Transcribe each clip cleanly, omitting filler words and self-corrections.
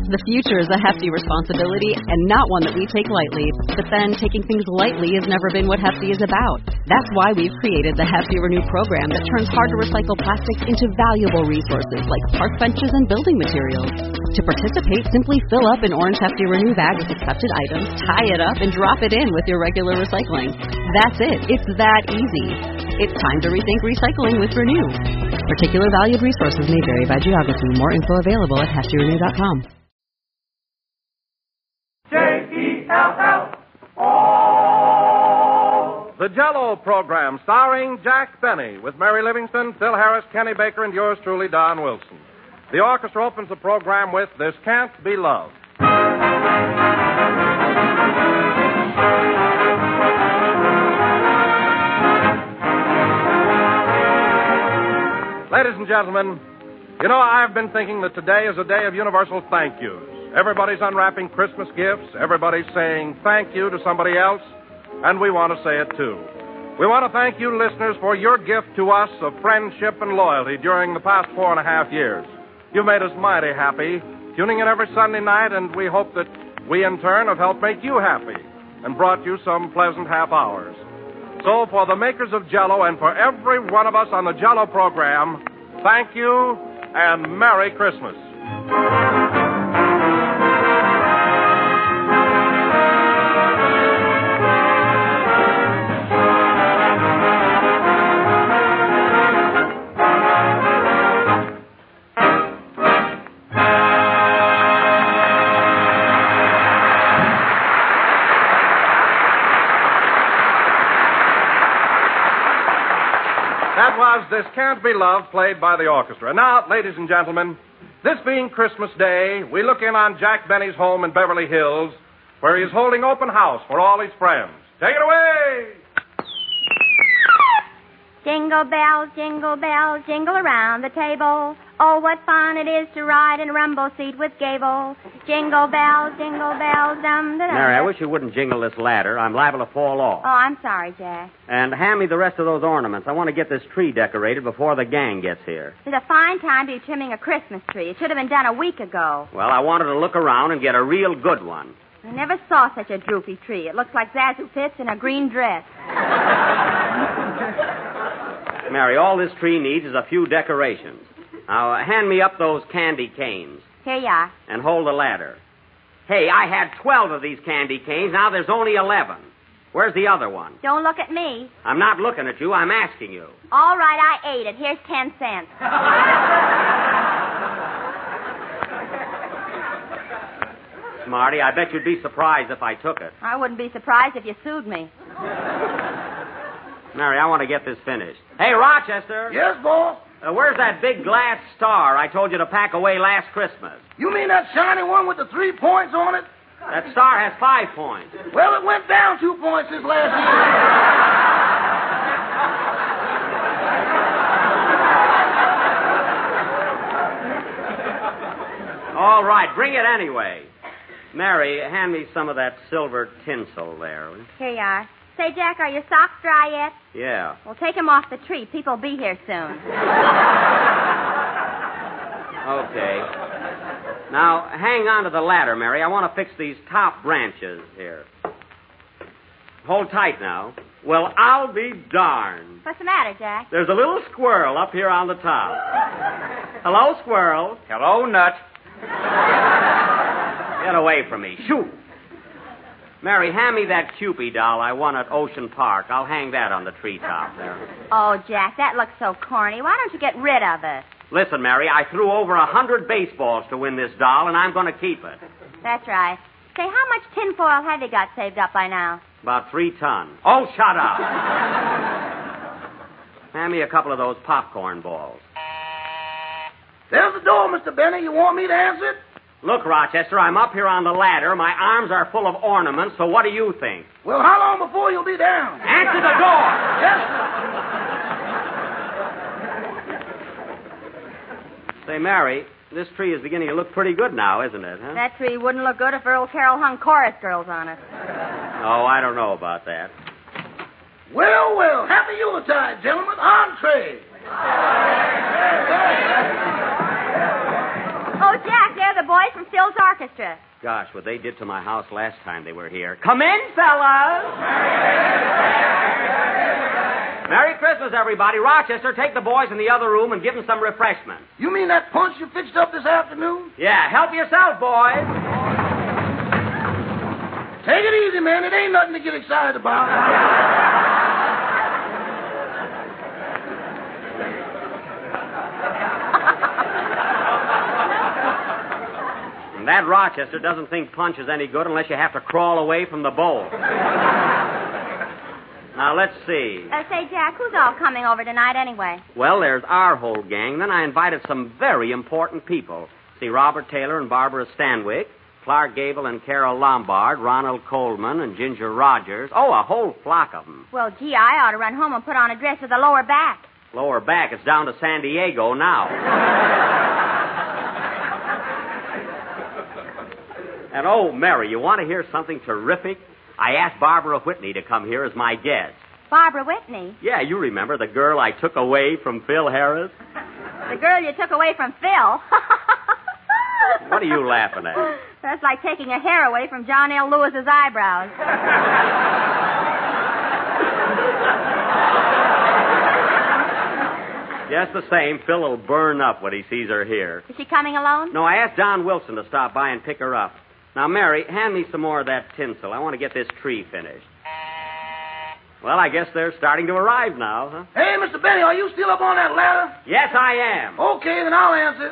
The future is a hefty responsibility and not one that we take lightly. But then, taking things lightly has never been what Hefty is about. That's why we've created the Hefty Renew program that turns hard-to-recycle plastics into valuable resources like park benches and building materials. To participate, simply fill up an orange Hefty Renew bag with accepted items, tie it up, and drop it in with your regular recycling. That's it. It's that easy. It's time to rethink recycling with Renew. Particular valued resources may vary by geography. More info available at heftyrenew.com. J-E-L-L-O. The Jell-O program starring Jack Benny with Mary Livingston, Phil Harris, Kenny Baker, and yours truly, Don Wilson. The orchestra opens the program with This Can't Be Love. Ladies and gentlemen, you know, I've been thinking that today is a day of universal thank yous. Everybody's unwrapping Christmas gifts. Everybody's saying thank you to somebody else. And we want to say it, too. We want to thank you, listeners, for your gift to us of friendship and loyalty during the past 4.5 years. You've made us mighty happy, tuning in every Sunday night, and we hope that we, in turn, have helped make you happy and brought you some pleasant half hours. So, for the makers of Jell-O and for every one of us on the Jell-O program, thank you and Merry Christmas. That was This Can't Be Love, played by the orchestra. Now, ladies and gentlemen, this being Christmas Day, we look in on Jack Benny's home in Beverly Hills, where he is holding open house for all his friends. Take it away! Jingle bells, jingle around the table. Oh, what fun it is to ride in a rumble seat with Gable. Jingle bells, dum-da-dum. Mary, I wish you wouldn't jingle this ladder. I'm liable to fall off. Oh, I'm sorry, Jack. And hand me the rest of those ornaments. I want to get this tree decorated before the gang gets here. It's a fine time to be trimming a Christmas tree. It should have been done a week ago. Well, I wanted to look around and get a real good one. I never saw such a droopy tree. It looks like Zazu Pitts in a green dress. Mary, all this tree needs is a few decorations. Now, hand me up those candy canes. Here you are. And hold the ladder. Hey, I had 12 of these candy canes. Now there's only 11. Where's the other one? Don't look at me. I'm not looking at you. I'm asking you. All right, I ate it. Here's 10 cents. Smarty, I bet you'd be surprised if I took it. I wouldn't be surprised if you sued me. Mary, I want to get this finished. Hey, Rochester. Yes, boss? Where's that big glass star I told you to pack away last Christmas? You mean that shiny one with the 3 points on it? That star has 5 points. Well, it went down 2 points this last year. All right, bring it anyway. Mary, hand me some of that silver tinsel there. Here you are. Say, Jack, are your socks dry yet? Yeah. Well, take them off the tree. People will be here soon. Okay. Now, hang on to the ladder, Mary. I want to fix these top branches here. Hold tight now. Well, I'll be darned. What's the matter, Jack? There's a little squirrel up here on the top. Hello, squirrel. Hello, Nut. Get away from me. Shoo. Mary, hand me that Cupid doll I won at Ocean Park. I'll hang that on the treetop there. Oh, Jack, that looks so corny. Why don't you get rid of it? Listen, Mary, I threw over 100 baseballs to win this doll, and I'm going to keep it. That's right. Say, how much tinfoil have you got saved up by now? About 3 tons. Oh, shut up. Hand me a couple of those popcorn balls. There's the door, Mr. Benny. You want me to answer it? Look, Rochester, I'm up here on the ladder. My arms are full of ornaments, so what do you think? Well, how long before you'll be down? Answer the door! Yes, sir. Say, Mary, this tree is beginning to look pretty good now, isn't it, huh? That tree wouldn't look good if Earl Carroll hung chorus girls on it. Oh, I don't know about that. Well, happy Yuletide, gentlemen. Entree. Oh, Jack, there the boys from Phil's orchestra. Gosh, what they did to my house last time they were here. Come in, fellas! Merry Christmas, everybody. Rochester, take the boys in the other room and give them some refreshments. You mean that punch you fixed up this afternoon? Yeah, help yourself, boys. Take it easy, man. It ain't nothing to get excited about. That Rochester doesn't think punch is any good unless you have to crawl away from the bowl. Now, let's see. Say, Jack, who's all coming over tonight anyway? Well, there's our whole gang. Then I invited some very important people. See, Robert Taylor and Barbara Stanwyck, Clark Gable and Carol Lombard, Ronald Coleman and Ginger Rogers. Oh, a whole flock of them. Well, gee, I ought to run home and put on a dress with a lower back. Lower back. It's down to San Diego now. And, oh, Mary, you want to hear something terrific? I asked Barbara Whitney to come here as my guest. Barbara Whitney? Yeah, you remember the girl I took away from Phil Harris? The girl you took away from Phil? What are you laughing at? That's like taking a hair away from John L. Lewis's eyebrows. Just the same, Phil will burn up when he sees her here. Is she coming alone? No, I asked Don Wilson to stop by and pick her up. Now, Mary, hand me some more of that tinsel. I want to get this tree finished. Well, I guess they're starting to arrive now, huh? Hey, Mr. Benny, are you still up on that ladder? Yes, I am. Okay, then I'll answer.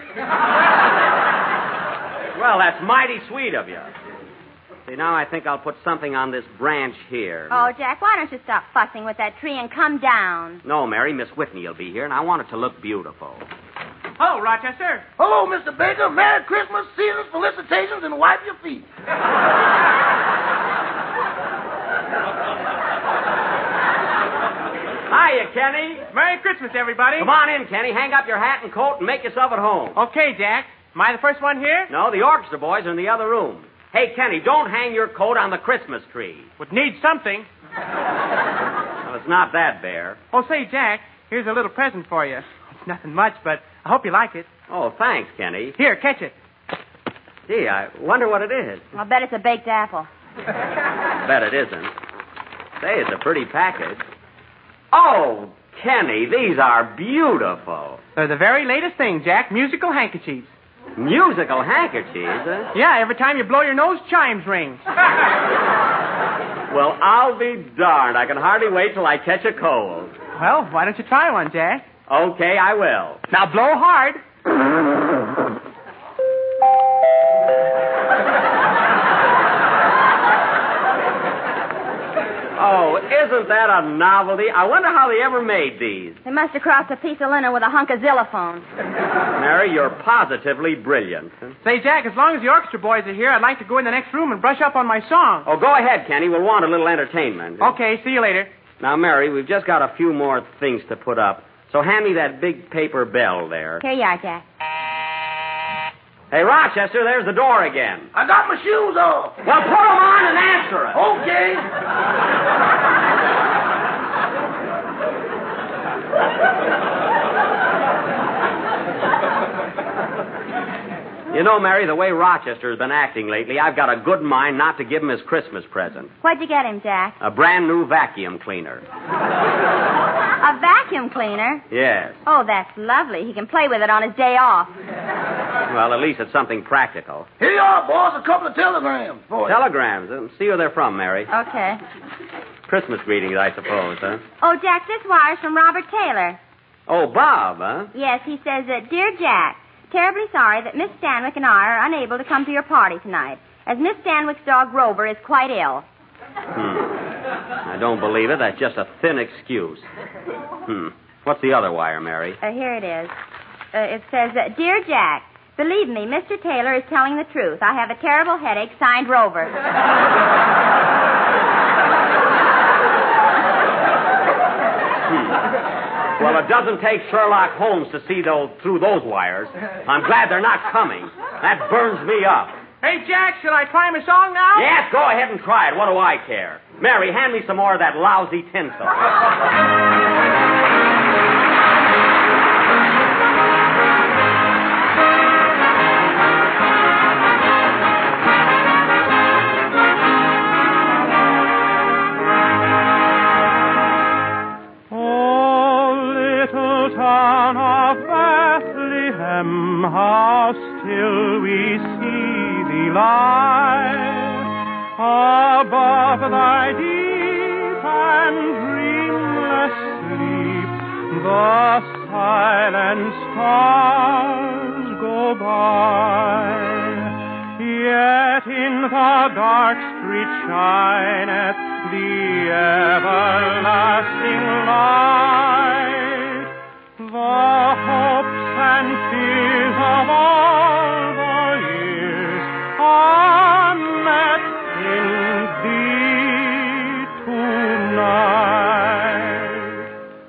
Well, that's mighty sweet of you. See, now I think I'll put something on this branch here. Oh, Jack, why don't you stop fussing with that tree and come down? No, Mary, Miss Whitney will be here, and I want it to look beautiful. Hello, Rochester. Hello, Mr. Baker. Merry Christmas, season's felicitations, and wipe your feet. Hiya, Kenny. Merry Christmas, everybody. Come on in, Kenny. Hang up your hat and coat and make yourself at home. Okay, Jack. Am I the first one here? No, the orchestra boys are in the other room. Hey, Kenny, don't hang your coat on the Christmas tree. Would need something. Well, it's not that bare. Oh, say, Jack, here's a little present for you. It's nothing much, but I hope you like it. Oh, thanks, Kenny. Here, catch it. Gee, I wonder what it is. I'll bet it's a baked apple. Bet it isn't. Say, it's a pretty package. Oh, Kenny, these are beautiful. They're the very latest thing, Jack. Musical handkerchiefs. Musical handkerchiefs, eh? Yeah, every time you blow your nose, chimes ring. Well, I'll be darned. I can hardly wait till I catch a cold. Well, why don't you try one, Jack? Okay, I will. Now blow hard. Oh, isn't that a novelty? I wonder how they ever made these. They must have crossed a piece of linen with a hunk of xylophone. Mary, you're positively brilliant. Say, Jack, as long as the orchestra boys are here, I'd like to go in the next room and brush up on my song. Oh, go ahead, Kenny. We'll want a little entertainment. Okay, see you later. Now, Mary, we've just got a few more things to put up. So hand me that big paper bell there. Here you are, Jack. Hey, Rochester, there's the door again. I got my shoes off. Well, put them on and answer it. Okay. You know, Mary, the way Rochester has been acting lately, I've got a good mind not to give him his Christmas present. What'd you get him, Jack? A brand new vacuum cleaner. A vacuum cleaner? Yes. Oh, that's lovely. He can play with it on his day off. Well, at least it's something practical. Here you are, boss. A couple of telegrams for you. Telegrams. See who they're from, Mary. Okay. Christmas greetings, I suppose, huh? Oh, Jack, this wire's from Robert Taylor. Oh, Bob, huh? Yes, he says, Dear Jack, terribly sorry that Miss Stanwyck and I are unable to come to your party tonight, as Miss Stanwyck's dog Grover is quite ill. I don't believe it. That's just a thin excuse. What's the other wire, Mary? Here it is. It says, Dear Jack, believe me, Mr. Taylor is telling the truth. I have a terrible headache, signed Rover. Well, it doesn't take Sherlock Holmes to see through those wires. I'm glad they're not coming. That burns me up. Hey, Jack, shall I try my song now? Yes, go ahead and try it. What do I care? Mary, hand me some more of that lousy tinsel. light above thy deep and dreamless sleep. The silent stars go by, yet in the dark street shineth the everlasting light. The hopes and fears of all the years are met in thee tonight.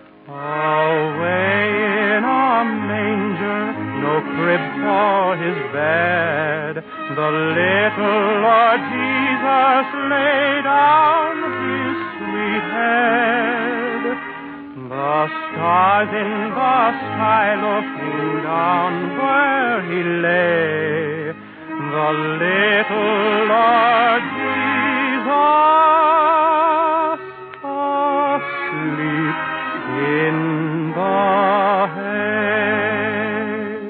Away in a manger, no crib for his bed, the little Lord Jesus lay down his sweet head. The stars in the sky looking down where he lay, the little Lord Jesus asleep in the hay.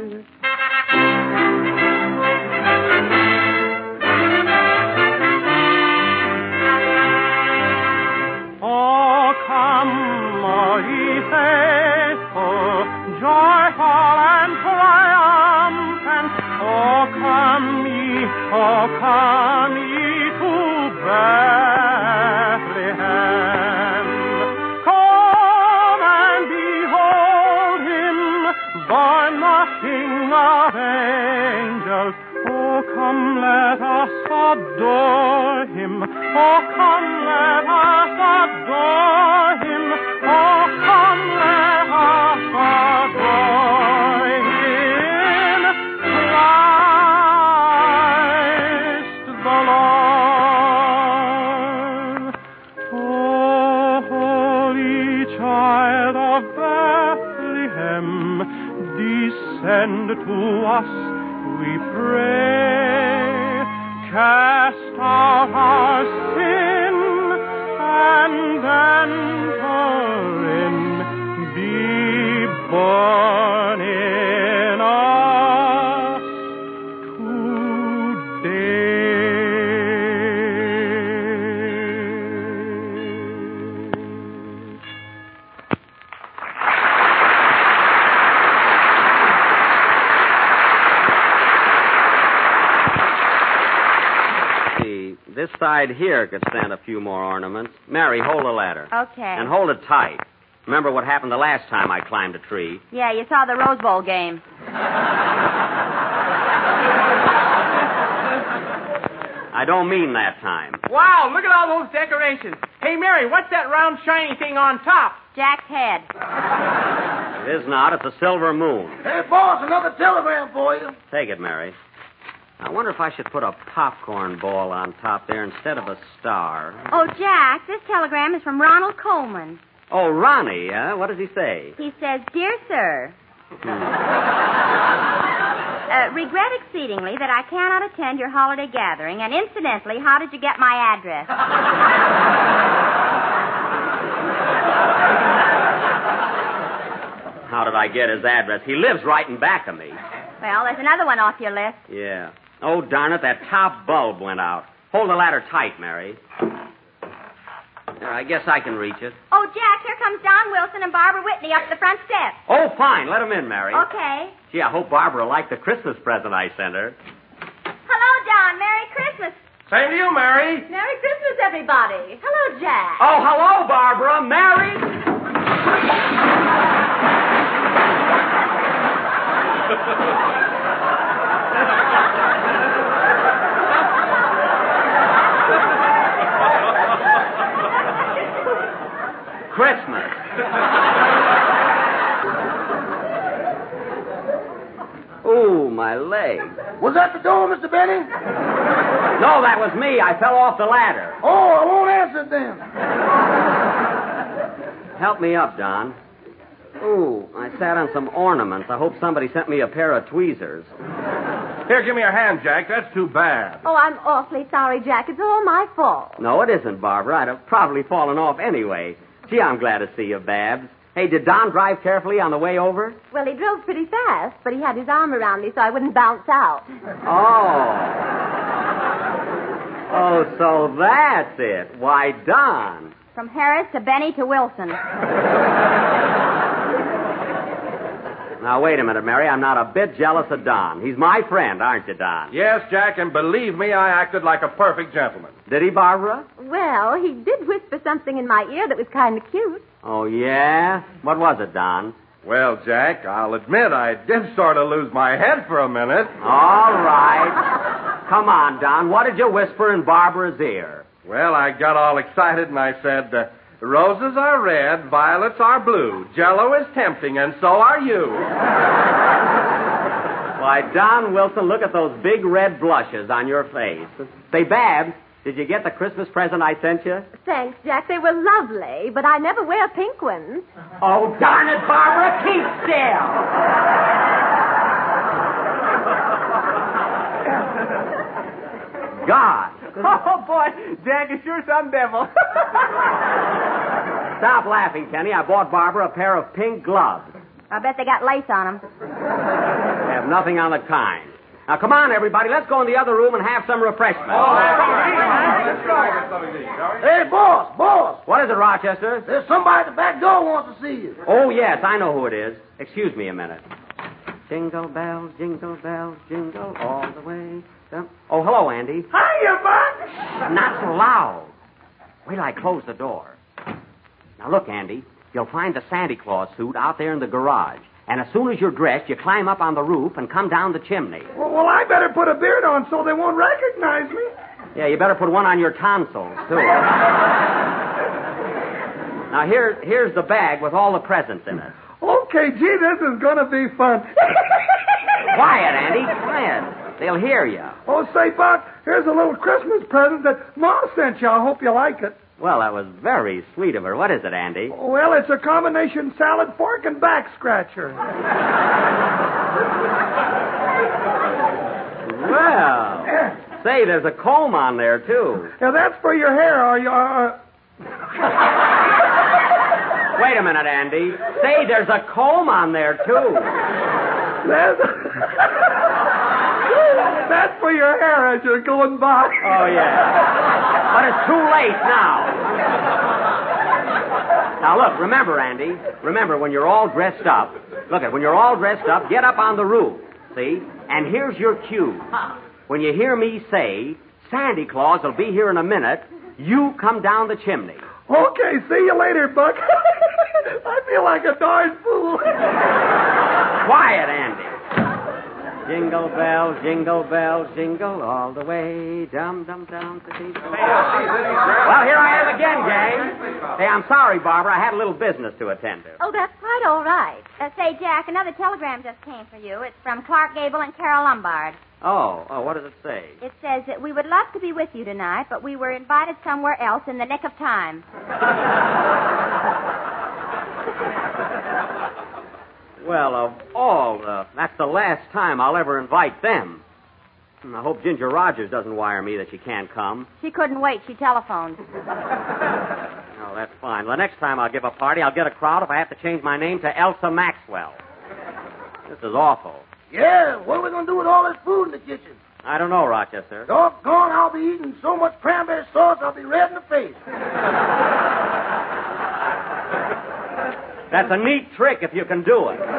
Oh, come, all ye faithful, joyful and triumphant. Oh, come ye to Bethlehem. Come and behold him, born the King of angels. Oh, come, let us adore him. Oh, come, let us adore him. Oh, come, let us adore him. Christ the Lord. Oh, holy child of Bethlehem, descend to us, we pray. Cast out our sin and enter in. Be born in us This side here could stand a few more ornaments. Mary, hold the ladder. Okay. And hold it tight. Remember what happened the last time I climbed a tree? Yeah, you saw the Rose Bowl game. I don't mean that time. Wow, look at all those decorations. Hey, Mary, what's that round shiny thing on top? Jack's head. It is not. It's a silver moon. Hey, boss, another telegram for you. Take it, Mary. I wonder if I should put a popcorn ball on top there instead of a star. Oh, Jack, this telegram is from Ronald Coleman. Oh, Ronnie, what does he say? He says, Dear Sir, regret exceedingly that I cannot attend your holiday gathering, and incidentally, how did you get my address? How did I get his address? He lives right in back of me. Well, there's another one off your list. Yeah. Oh, darn it, that top bulb went out. Hold the ladder tight, Mary. There, I guess I can reach it. Oh, Jack, here comes Don Wilson and Barbara Whitney up the front steps. Oh, fine. Let them in, Mary. Okay. Gee, I hope Barbara liked the Christmas present I sent her. Hello, Don. Merry Christmas. Same to you, Mary. Merry Christmas, everybody. Hello, Jack. Oh, hello, Barbara. Mary? Christmas. Ooh, my leg. Was that the door, Mr. Benny? No, that was me. I fell off the ladder. Oh, I won't answer it then. Help me up, Don. Ooh, I sat on some ornaments. I hope somebody sent me a pair of tweezers. Here, give me your hand, Jack. That's too bad. Oh, I'm awfully sorry, Jack. It's all my fault. No, it isn't, Barbara. I'd have probably fallen off anyway. Gee, I'm glad to see you, Babs. Hey, did Don drive carefully on the way over? Well, he drove pretty fast, but he had his arm around me so I wouldn't bounce out. Oh. Oh, so that's it. Why, Don. From Harris to Benny to Wilson. Now, wait a minute, Mary. I'm not a bit jealous of Don. He's my friend, aren't you, Don? Yes, Jack, and believe me, I acted like a perfect gentleman. Did he, Barbara? Well, he did whisper something in my ear that was kind of cute. Oh, yeah? What was it, Don? Well, Jack, I'll admit I did sort of lose my head for a minute. All right. Come on, Don. What did you whisper in Barbara's ear? Well, I got all excited and I said, roses are red, violets are blue, Jell-O is tempting, and so are you. Why, Don Wilson, look at those big red blushes on your face. Say, Babs, did you get the Christmas present I sent you? Thanks, Jack. They were lovely, but I never wear pink ones. Oh, darn it, Barbara, keep still. God. Oh, boy, Jack is sure some devil. Stop laughing, Kenny. I bought Barbara a pair of pink gloves. I bet they got lace on them. They have nothing on the kind. Now, come on, everybody. Let's go in the other room and have some refreshment. Hey, boss. What is it, Rochester? There's somebody at the back door wants to see you. Oh, yes, I know who it is. Excuse me a minute. Jingle bells, jingle all the way. Oh, hello, Andy. Hiya, Buck. Not so loud. Wait till I close the door. Now, look, Andy. You'll find the Santa Claus suit out there in the garage. And as soon as you're dressed, you climb up on the roof and come down the chimney. Well, I better put a beard on so they won't recognize me. Yeah, you better put one on your tonsils, too. Now, here's the bag with all the presents in it. Okay, gee, this is going to be fun. Quiet, Andy, quiet. They'll hear you. Oh, say, Buck, here's a little Christmas present that Ma sent you. I hope you like it. Well, that was very sweet of her. What is it, Andy? Well, it's a combination salad, fork, and back scratcher. Well, say, there's a comb on there, too. Yeah, that's for your hair. Are you... Wait a minute, Andy. Say, there's a comb on there, too. That's for your hair as you're going by. Oh, yeah. But it's too late now. Now, look, remember, Andy. Remember, when you're all dressed up, when you're all dressed up, get up on the roof, see? And here's your cue. When you hear me say, Santa Claus will be here in a minute, you come down the chimney. Okay, see you later, Buck. I feel like a darn fool. Quiet, Andy. Jingle bells, jingle all the way, dum-dum-dum. Well, here I am again, gang. Hey, I'm sorry, Barbara. I had a little business to attend to. Oh, that's quite all right. Say, Jack, another telegram just came for you. It's from Clark Gable and Carol Lombard. Oh, what does it say? It says that we would love to be with you tonight, but we were invited somewhere else in the nick of time. Well, of all, that's the last time I'll ever invite them. I hope Ginger Rogers doesn't wire me that she can't come. She couldn't wait. She telephoned. Oh, that's fine. Well, next time I'll give a party, I'll get a crowd if I have to change my name to Elsa Maxwell. This is awful. Yeah, what are we going to do with all this food in the kitchen? I don't know, Rochester. Doggone, I'll be eating so much cranberry sauce I'll be red in the face. That's a neat trick if you can do it.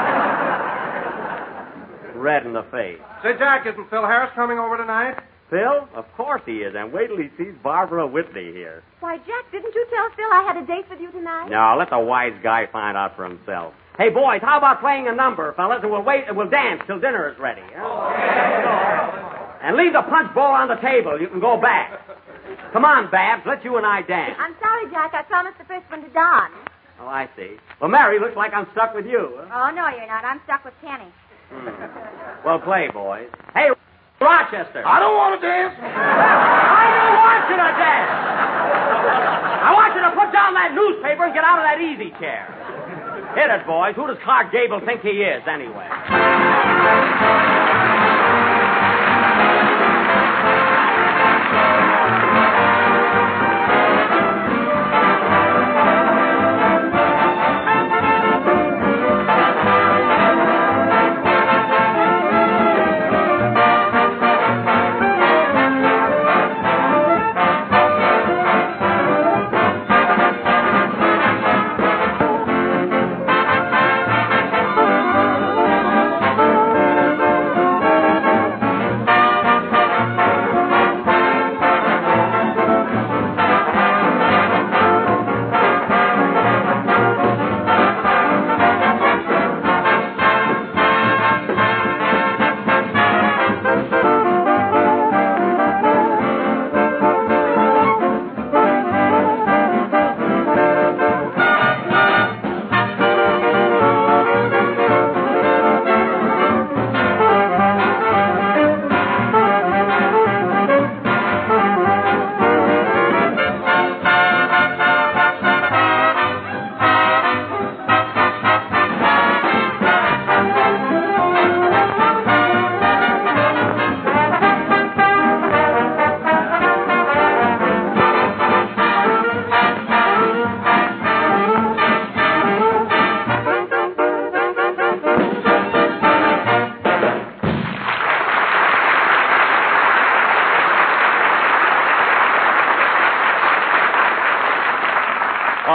Red in the face. Say, Jack, isn't Phil Harris coming over tonight? Phil? Of course he is. And wait till he sees Barbara Whitney here. Why, Jack, didn't you tell Phil I had a date with you tonight? No, let the wise guy find out for himself. Hey, boys, how about playing a number, fellas, and we'll dance till dinner is ready. Huh? And leave the punch bowl on the table. You can go back. Come on, Babs, let you and I dance. I'm sorry, Jack. I promised the first one to Don. Oh, I see. Well, Mary, looks like I'm stuck with you. Huh? Oh, no, you're not. I'm stuck with Kenny. Well, play, boys. Hey, Rochester. I don't want to dance. I don't want you to dance. I want you to put down that newspaper and get out of that easy chair. Hit it, boys. Who does Clark Gable think he is, anyway?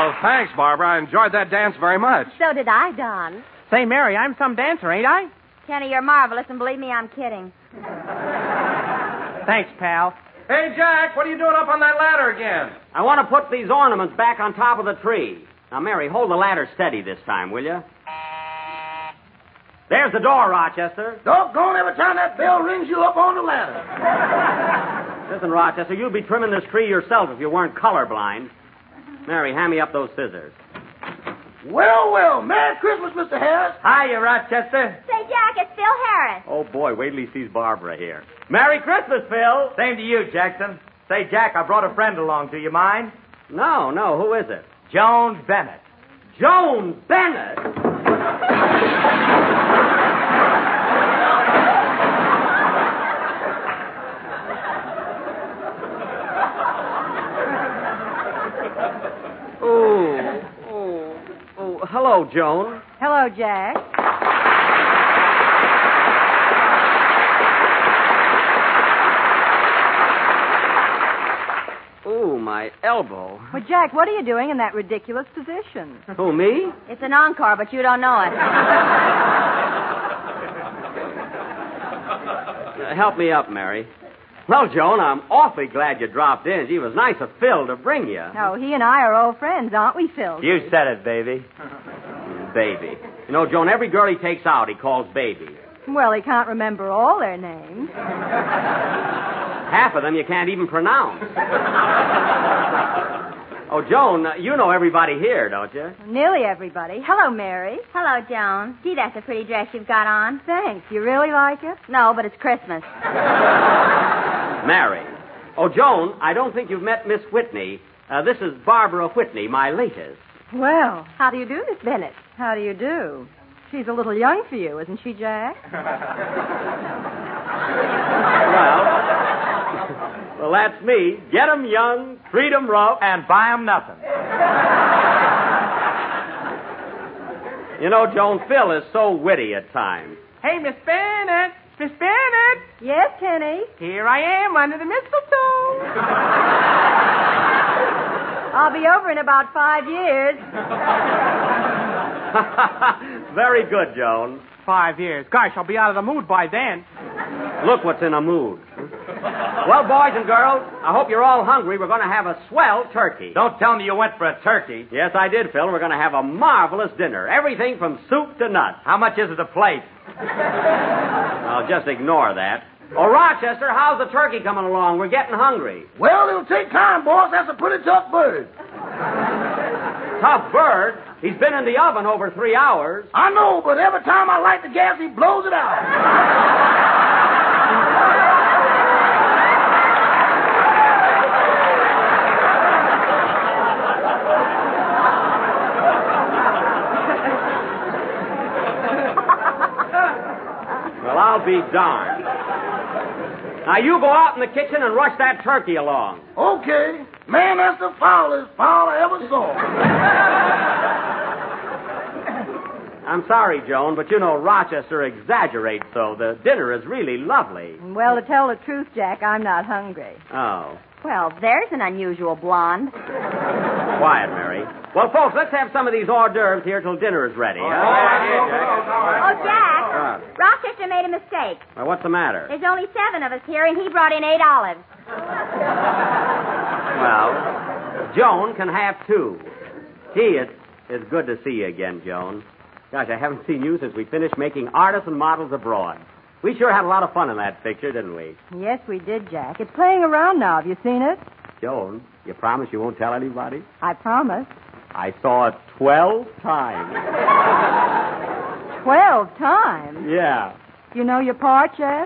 Oh, thanks, Barbara. I enjoyed that dance very much. So did I, Don. Say, Mary, I'm some dancer, ain't I? Kenny, you're marvelous, and believe me, I'm kidding. Thanks, pal. Hey, Jack, what are you doing up on that ladder again? I want to put these ornaments back on top of the tree. Now, Mary, hold the ladder steady this time, will you? There's the door, Rochester. Doggone, every time that bell rings you up on the ladder. Listen, Rochester, you'd be trimming this tree yourself if you weren't colorblind. Mary, hand me up those scissors. Well, Merry Christmas, Mr. Harris. Hiya, Rochester. Say, Jack, it's Phil Harris. Oh, boy, wait till he sees Barbara here. Merry Christmas, Phil. Same to you, Jackson. Say, Jack, I brought a friend along. Do you mind? No, who is it? Joan Bennett. Joan Bennett? Oh, hello, Joan. Hello, Jack. Ooh, my elbow. Well, Jack, what are you doing in that ridiculous position? Who, me? It's an encore, but you don't know it. Help me up, Mary. Well, Joan, I'm awfully glad you dropped in. Gee, it was nice of Phil to bring you. Oh, he and I are old friends, aren't we, Phil? You said it, baby. Baby. You know, Joan, every girl he takes out, he calls baby. Well, he can't remember all their names. Half of them you can't even pronounce. Oh, Joan, you know everybody here, don't you? Nearly everybody. Hello, Mary. Hello, Joan. Gee, that's a pretty dress you've got on. Thanks. You really like it? No, but it's Christmas. Mary. Oh, Joan, I don't think you've met Miss Whitney. This is Barbara Whitney, my latest. Well, how do you do, Miss Bennett? How do you do? She's a little young for you, isn't she, Jack? Well, that's me. Get 'em young, treat 'em rough, And buy 'em nothing. You know, Joan, Phil is so witty at times. Hey, Miss Bennett. Miss Bennett. Yes, Kenny. Here I am under the mistletoe. I'll be over in about 5 years. Very good, Joan. 5 years. Gosh, I'll be out of the mood by then. Look what's in a mood. Well, boys and girls, I hope you're all hungry. We're going to have a swell turkey. Don't tell me you went for a turkey. Yes, I did, Phil. We're going to have a marvelous dinner. Everything from soup to nuts. How much is it a plate? I'll just ignore that. Oh, Rochester, how's the turkey coming along? We're getting hungry. Well, it'll take time, boss. That's a pretty tough bird. Tough bird? He's been in the oven over 3 hours. I know, but every time I light the gas, he blows it out. Well, I'll be darned. Now, you go out in the kitchen and rush that turkey along. Okay. Man, that's the foulest foul I ever saw. I'm sorry, Joan, but you know Rochester exaggerates, so the dinner is really lovely. Well, to tell the truth, Jack, I'm not hungry. Oh. Well, there's an unusual blonde. Quiet, Mary. Well, folks, let's have some of these hors d'oeuvres here till dinner is ready. Huh? Oh, Jack, Rochester made a mistake. Well, what's the matter? There's only 7 of us here, and he brought in 8 olives. Well, Joan can have 2. Gee, it's good to see you again, Joan. Gosh, I haven't seen you since we finished making Artisan Models Abroad. We sure had a lot of fun in that picture, didn't we? Yes, we did, Jack. It's playing around now. Have you seen it? Joan, you promise you won't tell anybody? I promise. I saw it 12 times. 12 times? Yeah. You know your part, Jeff?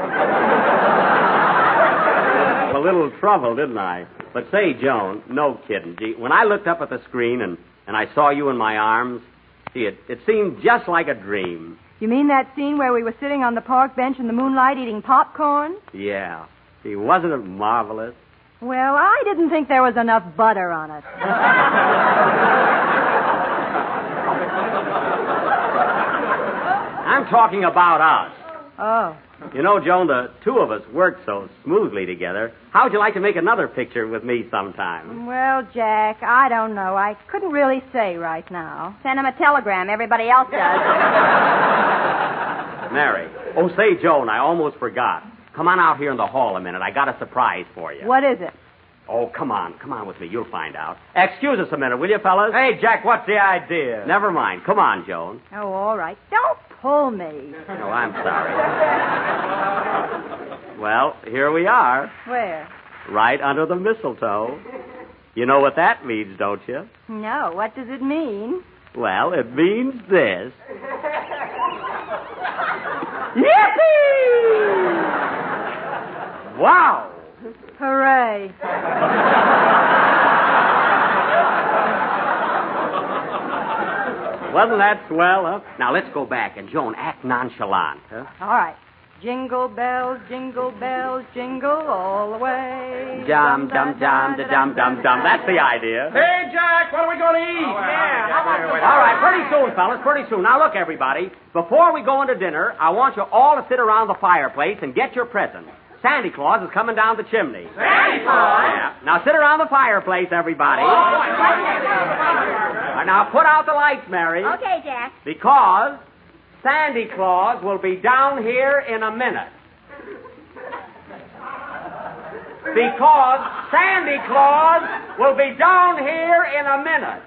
A little trouble, didn't I? But say, Joan, no kidding. Gee, when I looked up at the screen and I saw you in my arms, see, it seemed just like a dream. You mean that scene where we were sitting on the park bench in the moonlight eating popcorn? Yeah. See, wasn't it marvelous? Well, I didn't think there was enough butter on it. I'm talking about us. Oh. You know, Joan, the two of us worked so smoothly together. How would you like to make another picture with me sometime? Well, Jack, I don't know. I couldn't really say right now. Send him a telegram. Everybody else does. Mary. Oh, say, Joan, I almost forgot. Come on out here in the hall a minute. I got a surprise for you. What is it? Oh, come on. Come on with me. You'll find out. Excuse us a minute, will you, fellas? Hey, Jack, what's the idea? Never mind. Come on, Joan. Oh, all right. Don't pull me. No, I'm sorry. Well, here we are. Where? Right under the mistletoe. You know what that means, don't you? No. What does it mean? Well, it means this. Yippee! Wow! Hooray. Wasn't that swell, huh? Now, let's go back, and Joan, act nonchalant, huh? All right. Jingle bells, jingle all the way. Dum, dum, dum, da, dum, dum, dum. That's the idea. Hey, Jack, what are we going to eat? All right, pretty soon, fellas, pretty soon. Now, look, everybody. Before we go into dinner, I want you all to sit around the fireplace and get your presents. Santa Claus is coming down the chimney. Santa Claus? Yeah. Now, sit around the fireplace, everybody. All right, now, put out the lights, Mary. Okay, Jack. Because Santa Claus will be down here in a minute. Because Santa Claus will be down here in a minute.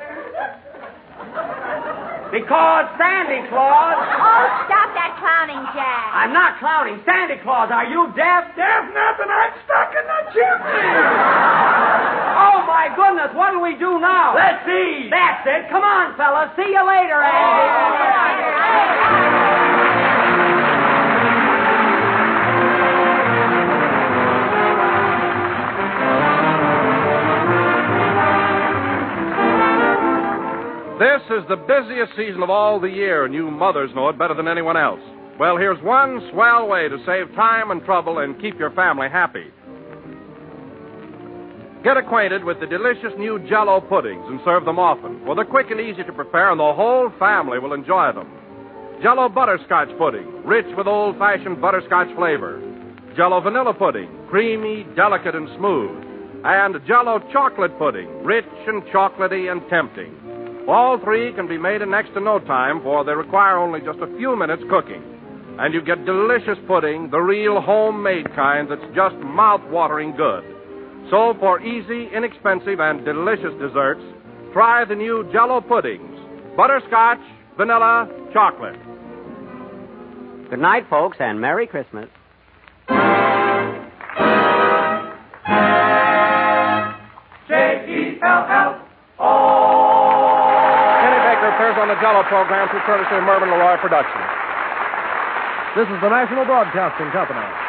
Because Santa Claus... Oh, stop that clowning, Jack. I'm not clowning. Santa Claus, are you deaf? Deaf nothing. I'm stuck in the chimney. Oh, my goodness, what'll we do now? Let's see. That's it. Come on, fellas. See you later, Andy. This is the busiest season of all the year, and you mothers know it better than anyone else. Well, here's one swell way to save time and trouble and keep your family happy. Get acquainted with the delicious new Jell-O puddings and serve them often. Well, they're quick and easy to prepare, and the whole family will enjoy them. Jell-O butterscotch pudding, rich with old-fashioned butterscotch flavor. Jell-O vanilla pudding, creamy, delicate, and smooth. And Jell-O chocolate pudding, rich and chocolatey and tempting. All three can be made in next to no time, for they require only just a few minutes cooking. And you get delicious pudding, the real homemade kind that's just mouth-watering good. So for easy, inexpensive, and delicious desserts, try the new Jell-O puddings. Butterscotch, vanilla, chocolate. Good night, folks, and Merry Christmas. Appears on the Jell-O program through courtesy of Mervyn LeRoy Productions. This is the National Broadcasting Company.